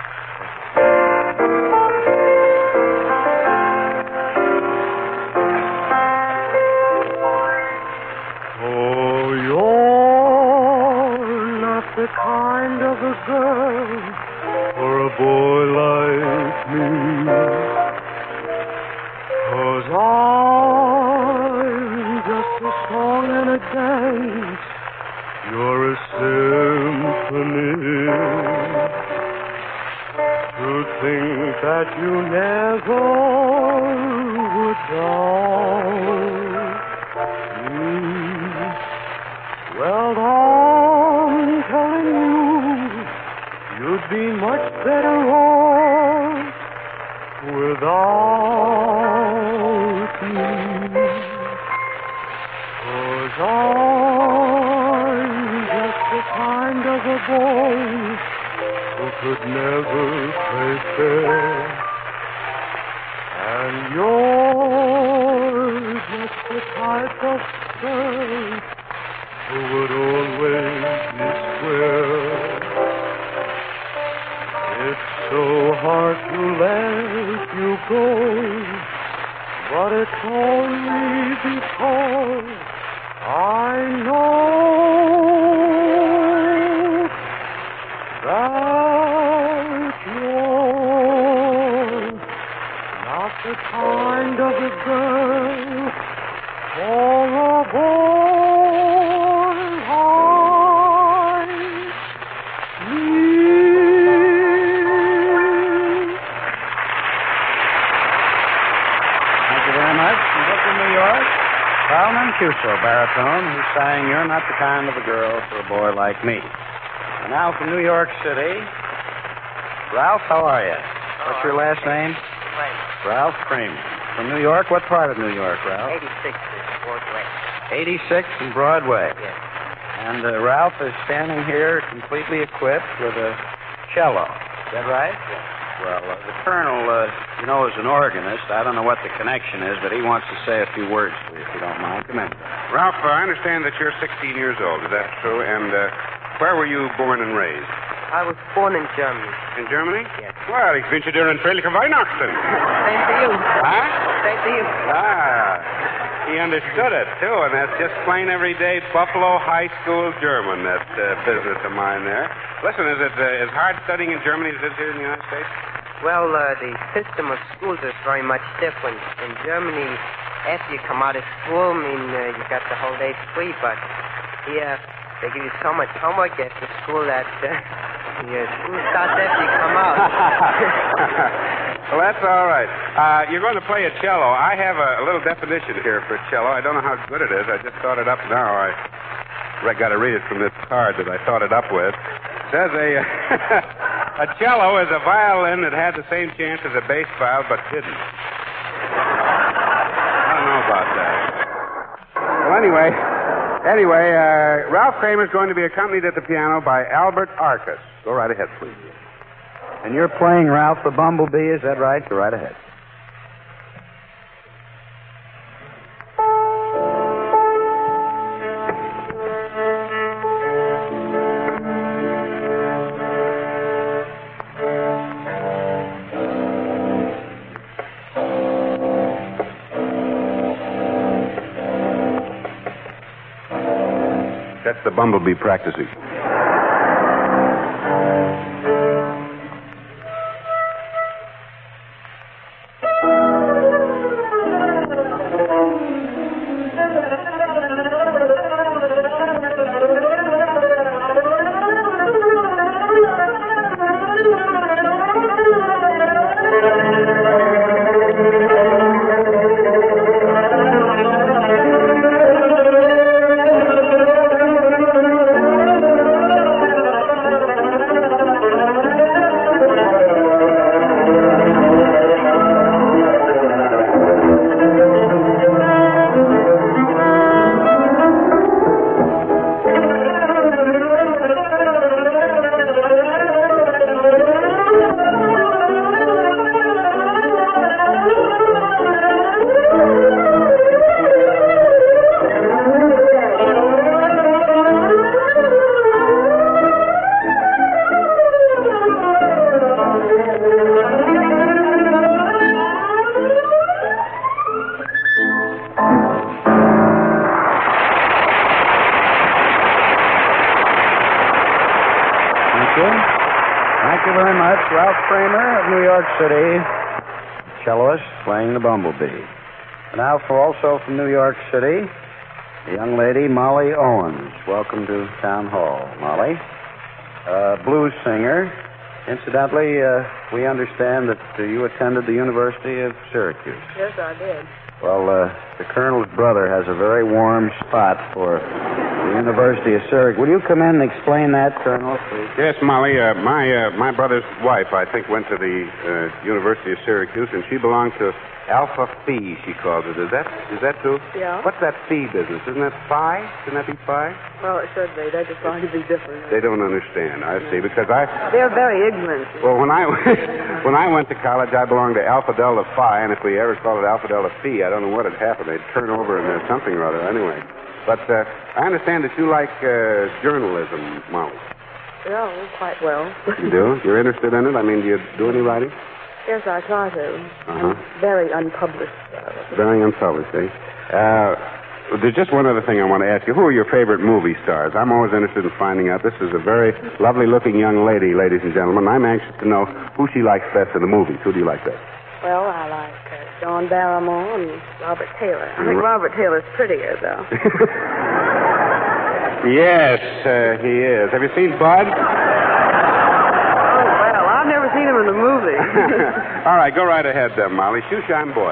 Oh, you're not the kind of a girl for a boy like me. 'Cause I'm just a song and a dance. You're a symphony. To think that you never would doubt me. Well, I'm telling you soft girl who would always be square. It's so hard to let you go, but it's only because I know that you're not the kind of a girl for a boy like me. Thank you very much. And up in New York, Carl Mancuso, baritone, who sang You're Not the Kind of a Girl for a Boy Like Me. And now from New York City, Ralph, how are you? What's your last name? Kramer. Ralph Kramer. From New York? What part of New York, Ralph? eighty-six is Broadway. eighty-six and Broadway. Yes. And uh, Ralph is standing here completely equipped with a cello. Is that right? Yes. Well, uh, the Colonel, uh, you know, is an organist. I don't know what the connection is, but he wants to say a few words to you, if you don't mind. Come in. Ralph, uh, I understand that you're sixteen years old. Is that true? And uh, where were you born and raised? I was born in Germany. In Germany? Yes. Well, ich wünsche dir ein fröhliche Weihnachten. Same to you. Huh? Same to you. Ah, he understood it, too, and that's just plain everyday Buffalo High School German, that uh, business of mine there. Listen, is it uh, as hard studying in Germany as it is here in the United States? Well, uh, the system of schools is very much different. In Germany, after you come out of school, I mean, uh, you got the whole day free, but here they give you so much homework after school that uh, your school starts after you come out. Well, that's all right. Uh, you're going to play a cello. I have a, a little definition here for cello. I don't know how good it is. I just thought it up now. I got to read it from this card that I thought it up with. It says a, a cello is a violin that had the same chance as a bass viol, but didn't. I don't know about that. Well, anyway, anyway, uh, Ralph Kramer is going to be accompanied at the piano by Albert Arcus. Go right ahead, please. And you're playing Ralph the Bumblebee, is that right? Go right ahead. That's the Bumblebee practicing. Ralph Kramer of New York City, celloist playing the Bumblebee. Now, for also from New York City, the young lady Molly Owens. Welcome to Town Hall, Molly. Uh, blues singer. Incidentally, uh, we understand that uh, you attended the University of Syracuse. Yes, I did. Well, uh, the Colonel's brother has a very warm spot for the University of Zurich. Will you come in and explain that, Colonel, please? Yes, Molly. Uh, my uh, my brother's wife, I think, went to the uh, University of Syracuse, and she belonged to Alpha Phi, she calls it. Is that is that true? Yeah. What's that Phi business? Isn't that Phi? Shouldn't that be Phi? Well, it should be. They just like to be different. They don't understand. I see. Because I. They're very ignorant. Well, when I when I went to college, I belonged to Alpha Delta Phi, and if we ever called it Alpha Delta Phi, I don't know what had happened. They'd turn over and there's something or other. Anyway, but uh, I understand that you like uh, journalism, Molly. Yeah, quite well. You do? You're interested in it? I mean, do you do any writing? Yes, I try to. Uh-huh. I'm very unpublished. Very unpublished, eh? Uh, there's just one other thing I want to ask you. Who are your favorite movie stars? I'm always interested in finding out. This is a very lovely-looking young lady, ladies and gentlemen. I'm anxious to know who she likes best in the movies. Who do you like best? Well, I like uh, John Barrymore and Robert Taylor. I think Robert Taylor's prettier, though. Yes, uh, he is. Have you seen Bud? I've never seen him in a movie. All right, go right ahead then, Molly. Shoeshine Boy.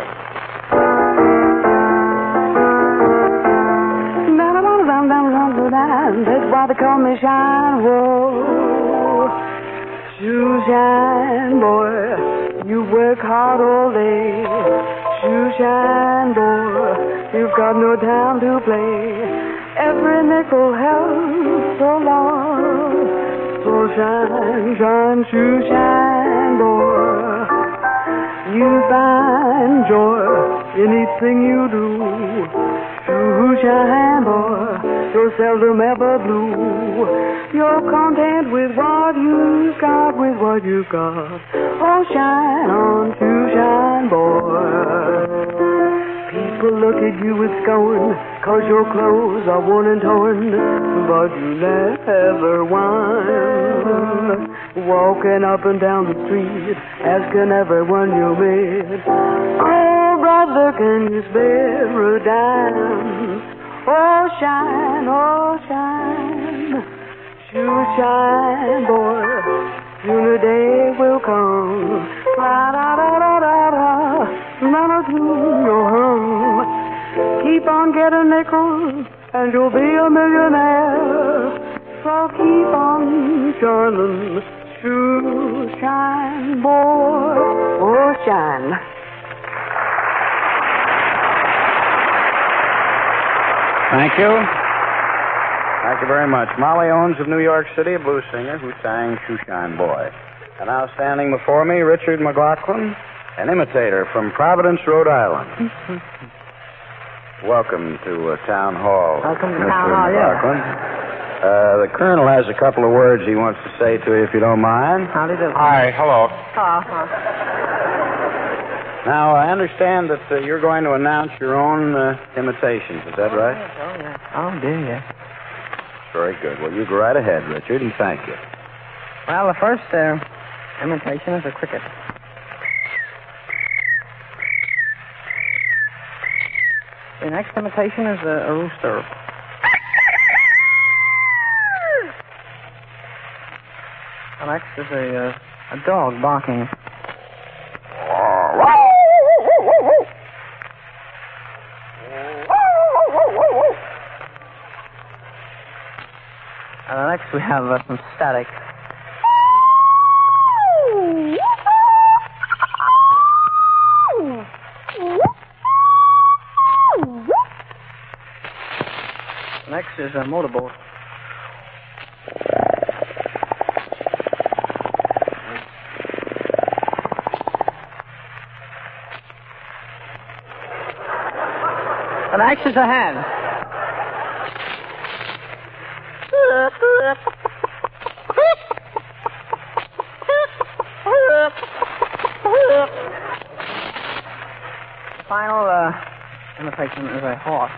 That's why they call me Shine. Whoa, Shoeshine Boy, you work hard all day. Shoeshine Boy, you've got no time to play. Every nickel helps so long. So shine, shine, shoeshine, boy. You find joy in each thing you do. Shoeshine, boy, you're seldom ever blue. You're content with what you've got, with what you've got. Oh, shine on, shoeshine, boy. People look at you with scorn, 'cause your clothes are worn and torn, but you never whine. Walking up and down the street, asking everyone you meet, oh, brother, can you spare a dime? Oh, shine, oh, shine, shoeshine, boy, soon a day will come. La-da-da-da-da-da, none of you know home. Keep on getting nickels, and you'll be a millionaire. So keep on shining, shoeshine, boy, oh, shine. Thank you. Thank you very much. Molly Owens of New York City, a blues singer who sang Shoeshine Boy. And now standing before me, Richard McLaughlin, an imitator from Providence, Rhode Island. Welcome to uh, Town Hall. Welcome to Mister Town Hall, McLaughlin. Uh, the Colonel has a couple of words he wants to say to you, if you don't mind. How do you do? Hi, hello. Uh-huh. Now, I understand that uh, you're going to announce your own uh, imitations. Is that right? Oh, yeah. Oh, dear, yes. Very good. Well, you go right ahead, Richard, and thank you. Well, the first uh, imitation is a cricket. The next imitation is a, a rooster. The next is a, uh, a dog barking. And the next we have uh, some static. Next is a motorboat. The next is a hen. The final uh, imitation is a horse.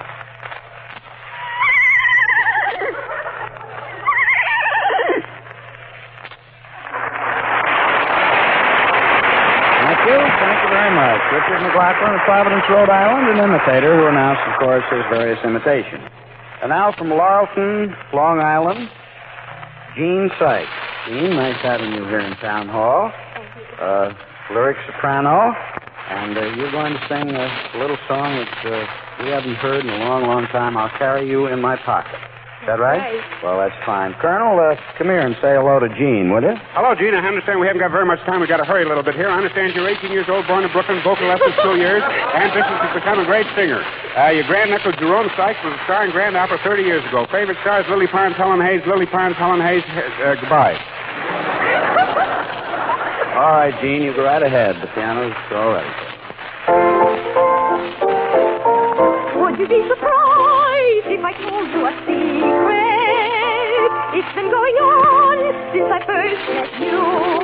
Thank you. Thank you very much. Richard McLaughlin of Providence, Rhode Island, an imitator who announced, of course, his various imitations. And now from Laurelton, Long Island, Gene Sykes. Gene, nice having you here in Town Hall. Uh, lyric soprano. And uh, you're going to sing a little song that uh, we haven't heard in a long, long time. I'll Carry You in My Pocket. Is that right? Well, that's fine. Colonel, uh, come here and say hello to Gene, will you? Hello, Gene. I understand we haven't got very much time. We've got to hurry a little bit here. I understand you're eighteen years old, born in Brooklyn, vocal lessons two years, ambitious to become a great singer. Uh, your granduncle, Jerome Sykes, was a star in Grand Opera thirty years ago. Favorite stars, Lily Pons, Helen Hayes. Lily Pons, Helen Hayes. Uh, goodbye. All right, Gene, you go right ahead. The piano's all ready. Would you be surprised if I told you a secret? It's been going on since I first met you.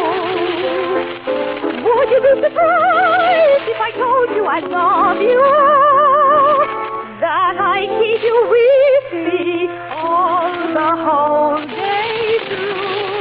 Would you be surprised if I told you I love you? That I keep you with me all the whole day through.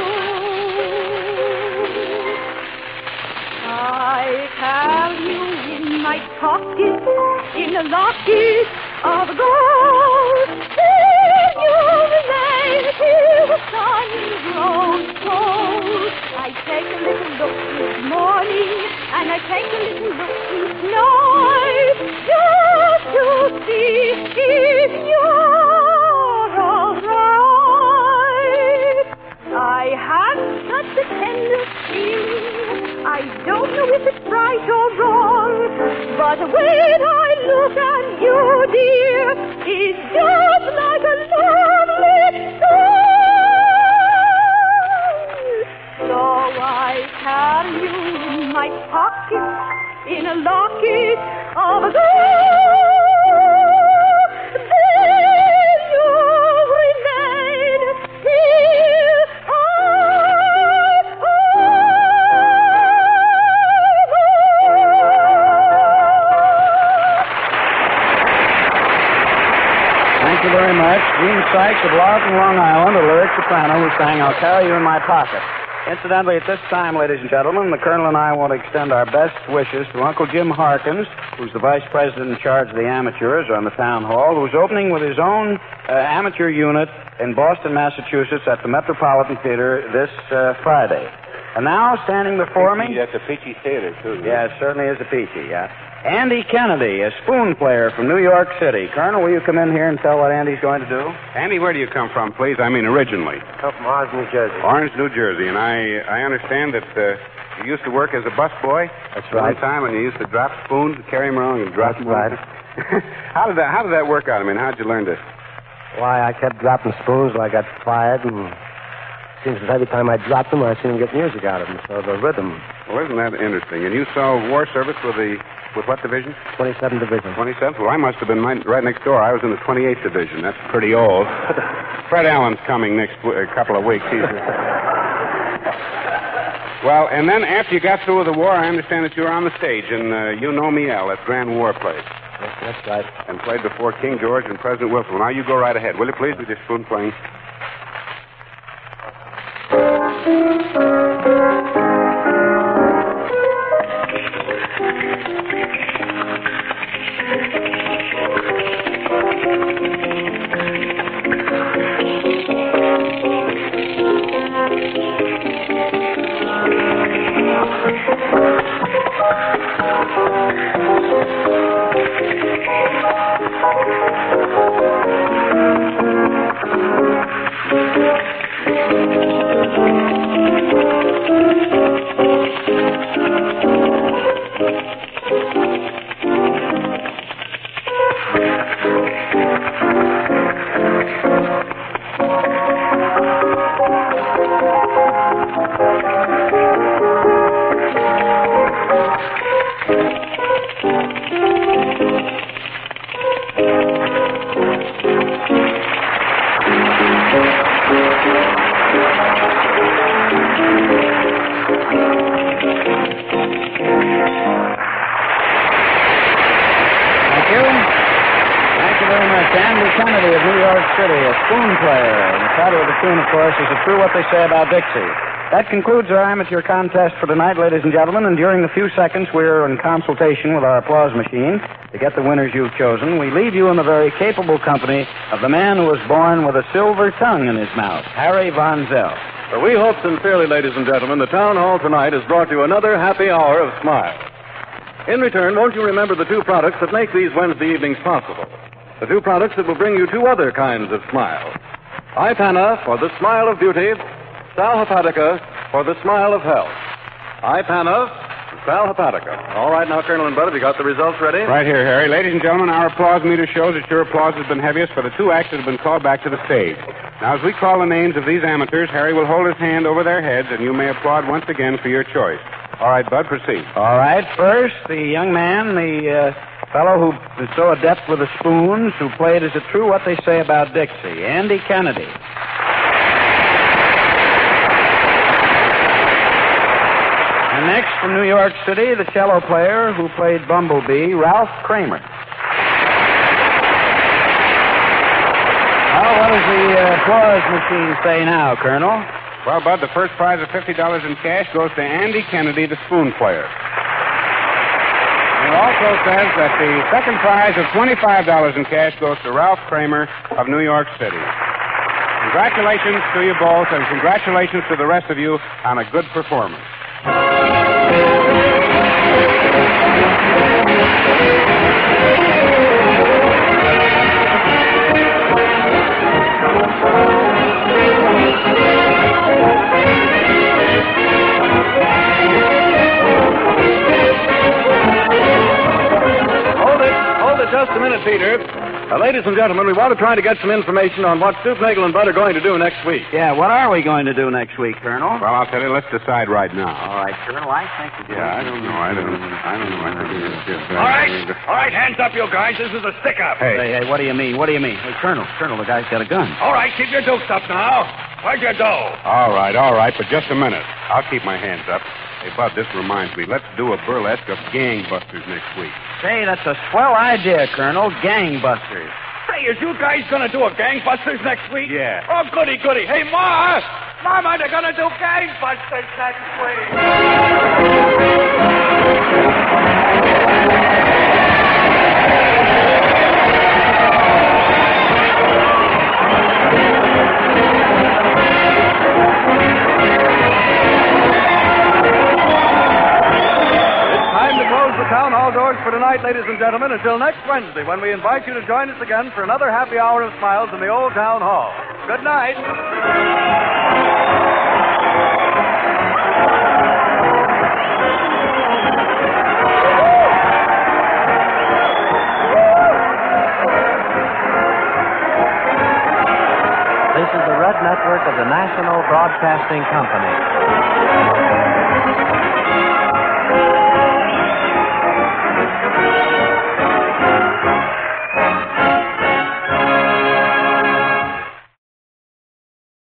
I have you in my pocket, in the locket of gold. Then you remain till the sun grows cold. I take a little look this morning, and I take a little look each night, just to see if you're all right. I have such a tender feeling. I don't know if it's right or wrong, but when I look at you, dear, it's just like a lovely song. So I carry you in my pocket, in a locket of gold. Then you remain here. Thank you very much. Gene Sykes of Lawton, Long Island, a lyric soprano who sang I'll Carry You in My Pocket. Incidentally, at this time, ladies and gentlemen, the Colonel and I want to extend our best wishes to Uncle Jim Harkins, who's the vice president in charge of the amateurs on the town hall, who's opening with his own uh, amateur unit in Boston, Massachusetts at the Metropolitan Theater this uh, Friday. And now, standing before me... That's a peachy theater, too. Yeah, it certainly is a peachy, yeah. Andy Kennedy, a spoon player from New York City. Colonel, will you come in here and tell what Andy's going to do? Andy, where do you come from, please? I mean, originally. Come from Orange, New Jersey. Orange, New Jersey. And I I understand that uh, you used to work as a busboy. That's right. One time, and you used to drop spoons, carry them around and drop That's them. right. how did that How did that work out? I mean, how did you learn this? Why, I kept dropping spoons till I got fired, and seems that every time I dropped them, I seemed to get music out of them, so the rhythm. Well, isn't that interesting? And you saw war service with the with what division? twenty-seventh Division. twenty-seventh? Well, I must have been right, right next door. I was in the twenty-eighth Division. That's pretty old. Fred Allen's coming next w- a couple of weeks. He's well, and then after you got through with the war, I understand that you were on the stage in uh, You Know Me Al, that Grand War place. Yes, that's right. And played before King George and President Wilson. Well, now you go right ahead, will you please, with your spoon playing? True what they say about Dixie. That concludes our amateur contest for tonight, ladies and gentlemen, and during the few seconds we're in consultation with our applause machine to get the winners you've chosen, we leave you in the very capable company of the man who was born with a silver tongue in his mouth, Harry Von Zell. For we hope sincerely, ladies and gentlemen, the Town Hall tonight has brought you another happy hour of smiles. In return, won't you remember the two products that make these Wednesday evenings possible? The two products that will bring you two other kinds of smiles. Ipana for the smile of beauty, Sal Hepatica for the smile of health. Ipana, Sal Hepatica. All right, now, Colonel and Bud, have you got the results ready? Right here, Harry. Ladies and gentlemen, our applause meter shows that your applause has been heaviest for the two acts that have been called back to the stage. Now, as we call the names of these amateurs, Harry will hold his hand over their heads, and you may applaud once again for your choice. All right, Bud, proceed. All right, first, the young man, the uh, fellow who is so adept with the spoons, who played Is It True What They Say About Dixie, Andy Kennedy. And next, from New York City, the cello player who played Bumblebee, Ralph Kramer. Well, what does the uh, applause machine say now, Colonel? Well, Bud, the first prize of fifty dollars in cash goes to Andy Kennedy, the spoon player. And it also says that the second prize of twenty-five dollars in cash goes to Ralph Kramer of New York City. Congratulations to you both, and congratulations to the rest of you on a good performance. Just a minute, Peter. Uh, ladies and gentlemen, we want to try to get some information on what Stoop, Nagel, and Bud are going to do next week. Yeah, what are we going to do next week, Colonel? Well, I'll tell you. Let's decide right now. All right, Colonel, I think we do. Yeah, I don't know. I don't I don't know. I think it's just... Uh, All right. All right, hands up, you guys. This is a stick-up. Hey. Hey, hey, what do you mean? What do you mean? Hey, Colonel, Colonel, the guy's got a gun. All right, keep your dukes up now. Where's your dough? All right, all right, but just a minute. I'll keep my hands up. Hey, Bud, this reminds me. Let's do a burlesque of gangbusters next week. Say, that's a swell idea, Colonel. Gangbusters. Say, is you guys going to do a gangbusters next week? Yeah. Oh, goody, goody. Hey, Ma! Mama, they're going to do gangbusters next week. Town hall doors for tonight, ladies and gentlemen, until next Wednesday, when we invite you to join us again for another happy hour of smiles in the old town hall. Good night. This is the Red Network of the National Broadcasting Company.